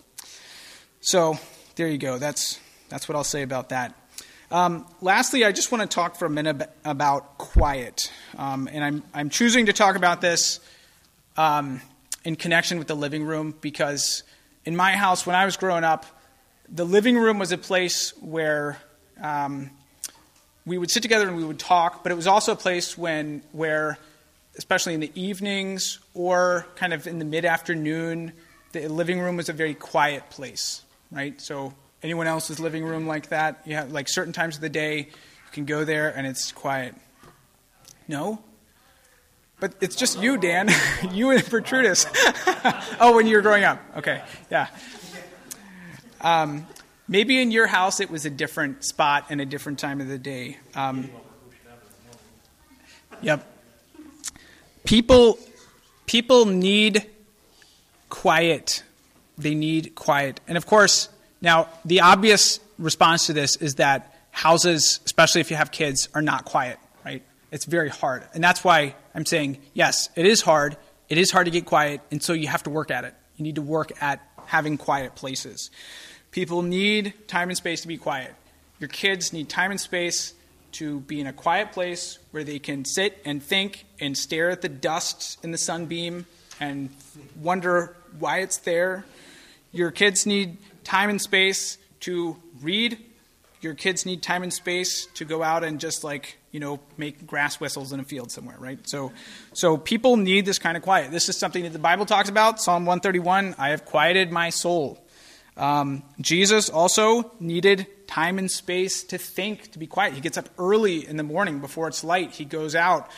So there you go. That's that's what I'll say about that. Um, lastly, I just want to talk for a minute about quiet, um, and I'm I'm choosing to talk about this um, in connection with the living room because in my house, when I was growing up, the living room was a place where um, we would sit together and we would talk, but it was also a place when where, especially in the evenings or kind of in the mid-afternoon, the living room was a very quiet place, right? So anyone else's living room like that? You have like certain times of the day, you can go there and it's quiet. No? But it's just you, Dan. You and Bertrudis. Oh, when you were growing up. Okay, yeah. Um, maybe in your house it was a different spot and a different time of the day. Um, yep. People, people need quiet. They need quiet. And of course, now the obvious response to this is that houses, especially if you have kids, are not quiet, right? It's very hard. And that's why I'm saying, yes, it is hard. It is hard to get quiet, and so you have to work at it. You need to work at having quiet places. People need time and space to be quiet. Your kids need time and space to be in a quiet place where they can sit and think and stare at the dust in the sunbeam and wonder why it's there. Your kids need time and space to read. Your kids need time and space to go out and just like, you know, make grass whistles in a field somewhere, right? So so people need this kind of quiet. This is something that the Bible talks about. Psalm one thirty-one, I have quieted my soul. Um, Jesus also needed time and space to think, to be quiet. He gets up early in the morning before it's light. He goes out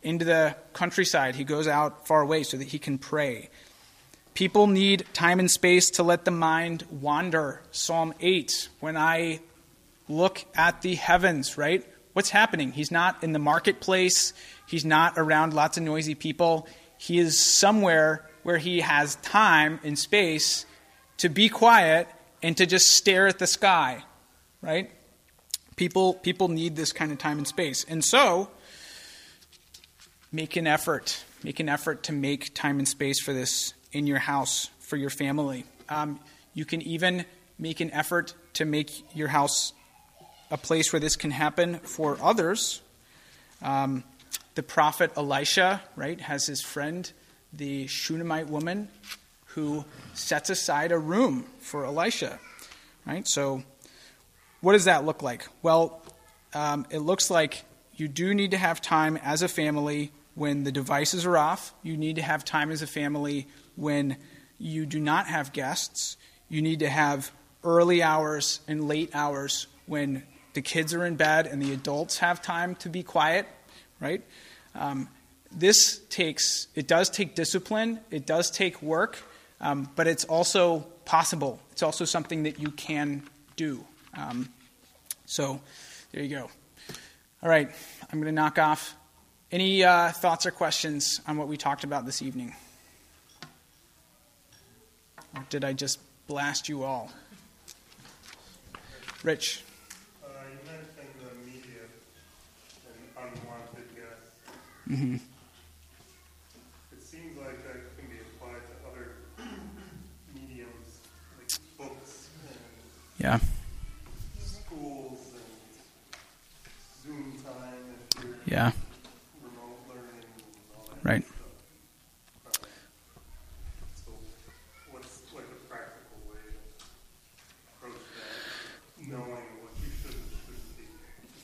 into the countryside. He goes out far away so that he can pray. People need time and space to let the mind wander. Psalm eight, when I look at the heavens, right? What's happening? He's not in the marketplace. He's not around lots of noisy people. He is somewhere where he has time and space to be quiet and to just stare at the sky, right? People, people need this kind of time and space. And so, make an effort. Make an effort to make time and space for this in your house, for your family. Um, you can even make an effort to make your house a place where this can happen for others. Um, the prophet Elisha, right, has his friend, the Shunammite woman, who sets aside a room for Elisha, right? So what does that look like? Well, um, it looks like you do need to have time as a family when the devices are off. You need to have time as a family when you do not have guests. You need to have early hours and late hours when the kids are in bed and the adults have time to be quiet, right? Um, this takes, it does take discipline. It does take work, um, but it's also possible. It's also something that you can do. Um, so there you go. All right, I'm going to knock off. Any uh, thoughts or questions on what we talked about this evening? Or did I just blast you all? Rich? Uh, you mentioned the media and unwanted guests. Mm-hmm. It seems like that can be applied to other mediums, like books and Yeah. schools and Zoom time if you're Yeah. remote learning and all that Right. stuff. Uh, so what's like a practical way to approach that, knowing what you should and shouldn't be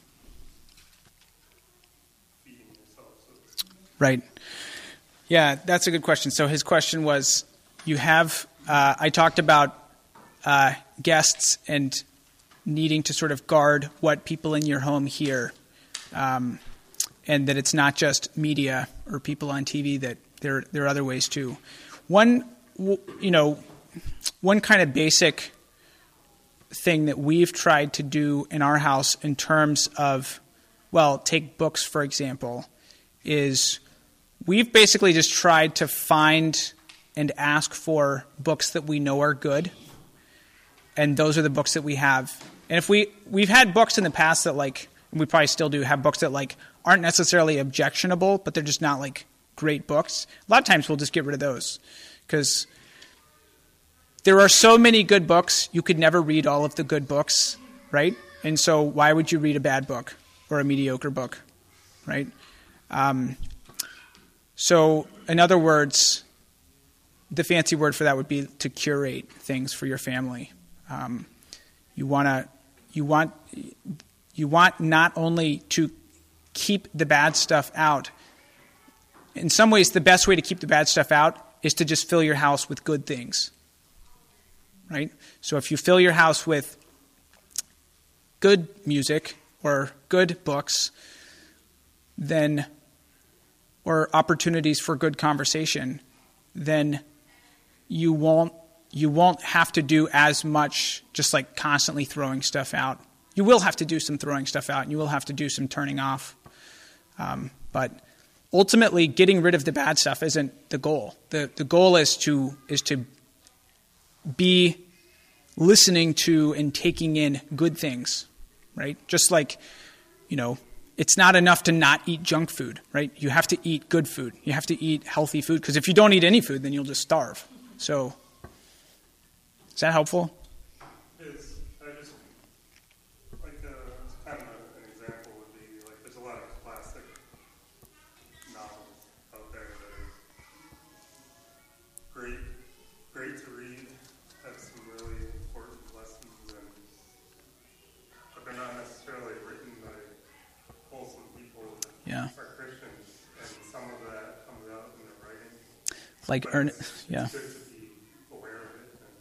feeding yourself, so to speak? Right. Yeah, that's a good question. So his question was, you have, uh, I talked about uh, guests and needing to sort of guard what people in your home hear, um, and that it's not just media or people on T V, that there, there are other ways too. One, you know, one kind of basic thing that we've tried to do in our house in terms of, well, take books, for example, is we've basically just tried to find and ask for books that we know are good. And those are the books that we have. And if we, we've had books in the past that, like, we probably still do have books that, like, aren't necessarily objectionable, but they're just not, like, great books. A lot of times we'll just get rid of those because there are so many good books, you could never read all of the good books, right? And so why would you read a bad book or a mediocre book, right? Um, so in other words, the fancy word for that would be to curate things for your family. Um, you want to, you want, you want not only to keep the bad stuff out. In some ways, the best way to keep the bad stuff out is to just fill your house with good things, right? So if you fill your house with good music or good books, then, or opportunities for good conversation, then you won't you won't have to do as much just like constantly throwing stuff out. You will have to do some throwing stuff out, and you will have to do some turning off. Um, but ultimately, getting rid of the bad stuff isn't the goal. The the goal is to is to be listening to and taking in good things, right? Just like, you know, it's not enough to not eat junk food, right? You have to eat good food. You have to eat healthy food, because if you don't eat any food, then you'll just starve. So, is that helpful? Is I just like uh, kind of an example would be like there's a lot of classic novels out there that are great, great to read, have some really important lessons, and but they're not necessarily written by wholesome people that Yeah. are Christians, and some of that comes out in their writing. Like, But earn, it's, yeah, it's good to be aware of it. And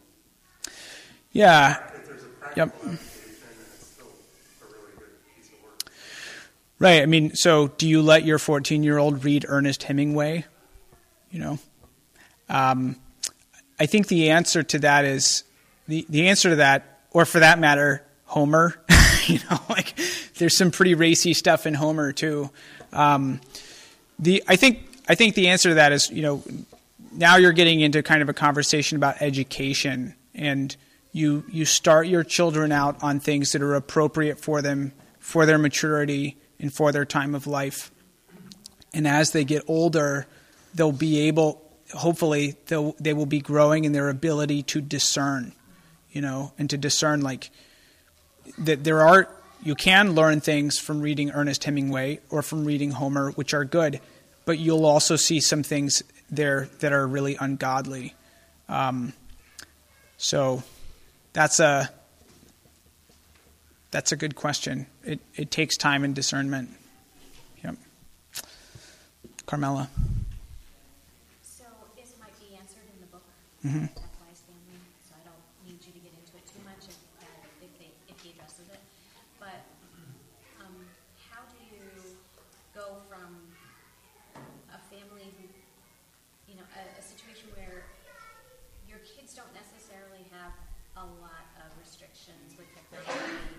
yeah. if there's a practical Yep. application, and it's still a really good piece of work. Right. I mean, so do you let your fourteen-year-old read Ernest Hemingway? You know, um, I think the answer to that is the, the answer to that, or for that matter, Homer. You know, like there's some pretty racy stuff in Homer too. Um, the I think I think the answer to that is, you know, now you're getting into kind of a conversation about education, and you you start your children out on things that are appropriate for them, for their maturity and for their time of life. And as they get older, they'll be able, hopefully, they'll, they will be growing in their ability to discern, you know, and to discern like that there are, you can learn things from reading Ernest Hemingway or from reading Homer, which are good, but you'll also see some things there that are really ungodly. Um, so that's a that's a good question. It it takes time and discernment. Yep. Carmela. So this might be answered in the book, Mm-hmm. F Y's Family, so I don't need you to get into it too much if, that, if, they, if he addresses it. But um, how do you go from a family who, you know, a, a situation where your kids don't necessarily have a lot of restrictions with technology?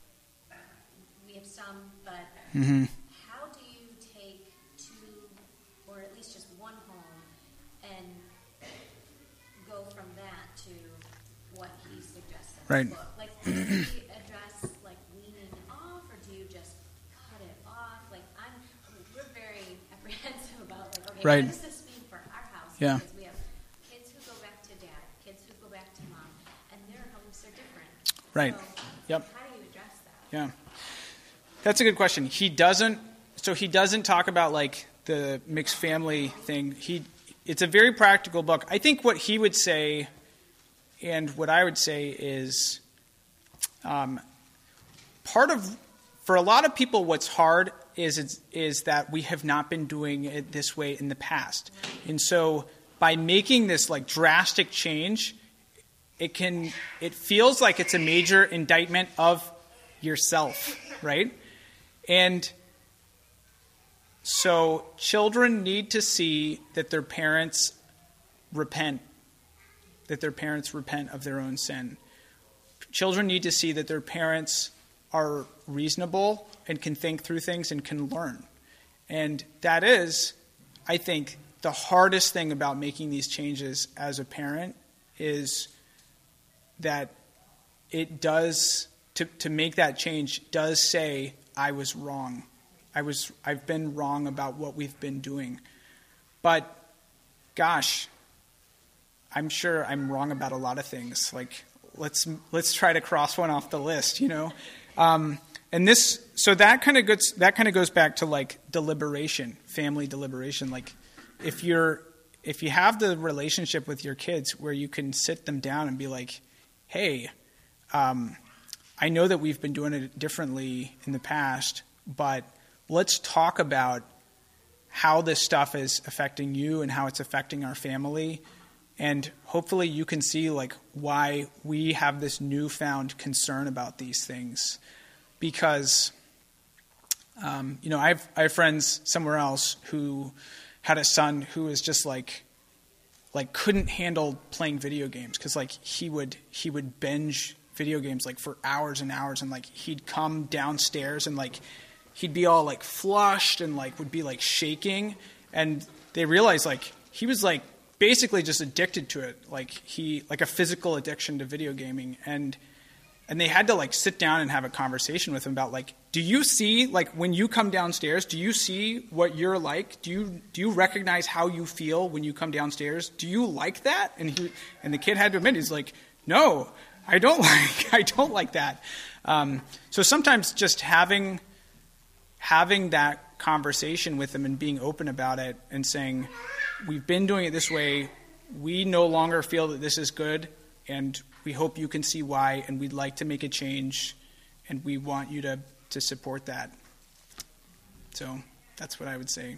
We have some, but Mm-hmm. how do you take two, or at least just one home, and go from that to what he suggests in Right. the book? Like, do you address like weaning off, or do you just cut it off? Like, I'm, we're very apprehensive about like, okay, Right. what does this mean for our house? Yeah. Because we have kids who go back to dad, kids who go back to mom, and their homes are different. Right. So, Yep. how do you address that? Yeah. That's a good question. He doesn't, so he doesn't talk about like the mixed family thing. He, it's a very practical book. I think what he would say, and what I would say is, um, part of, for a lot of people, what's hard is is, is that we have not been doing it this way in the past, and so by making this like drastic change, it can, it feels like it's a major indictment of yourself, right? And so children need to see that their parents repent, that their parents repent of their own sin. Children need to see that their parents are reasonable and can think through things and can learn. And that is, I think, the hardest thing about making these changes as a parent is that it does, to, to make that change does say, I was wrong. I was, I've been wrong about what we've been doing. But, gosh, I'm sure I'm wrong about a lot of things. Like, let's let's try to cross one off the list, you know. Um, and this, so that kind of goes that kind of goes back to like deliberation, family deliberation. Like, if you're if you have the relationship with your kids where you can sit them down and be like, hey, um, I know that we've been doing it differently in the past, but let's talk about how this stuff is affecting you and how it's affecting our family. And hopefully you can see like why we have this newfound concern about these things. Because, um, you know, I have, I have friends somewhere else who had a son who was just like, like couldn't handle playing video games because like he would he would binge video games like for hours and hours, and like he'd come downstairs and like he'd be all like flushed and like would be like shaking, and they realized like he was like basically just addicted to it, like he like a physical addiction to video gaming. and and they had to like sit down and have a conversation with him about like, do you see like when you come downstairs, do you see what you're like? Do you do you recognize how you feel when you come downstairs? Do you like that? And he and the kid had to admit, he's like, no, I don't like I don't like that. Um, so sometimes just having having that conversation with them and being open about it and saying, we've been doing it this way, we no longer feel that this is good, and we hope you can see why, and we'd like to make a change, and we want you to, to support that. So that's what I would say.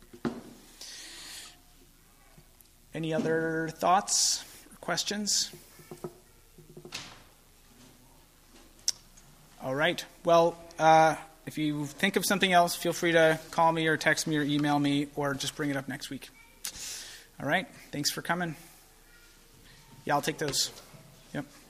Any other thoughts or questions? All right. Well, uh, If you think of something else, feel free to call me or text me or email me or just bring it up next week. All right. Thanks for coming. Yeah, I'll take those. Yep.